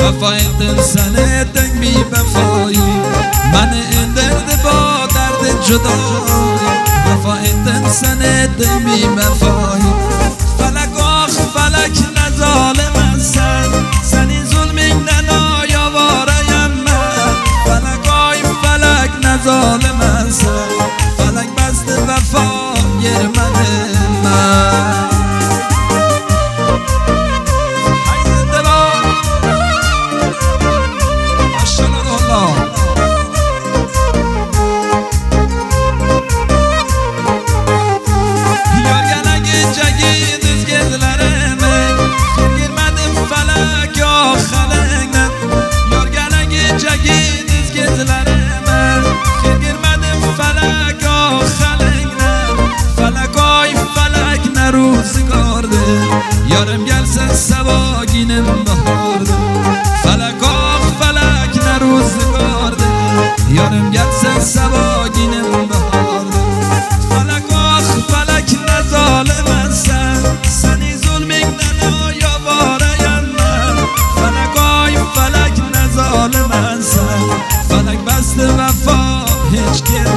وفای دل سنه دنگ بی وفایی من این درد با درد جدایی وفای دل سنه دنگ بی وفایی فلک آخ فلک نظالم سن سنی ظلمی ننایا وارایم من فلک آی فلک نظالم سن فلک بست وفا گر من یارم گلسن سواگینم بهارده فلک آخ فلک نروزگارده یارم گلسن سواگینم بهارده فلک آخ فلک نظالم سن سنی ظلمی ننایا وارایم من فلک آی فلک نظالم سن فلک بست وفا هیچ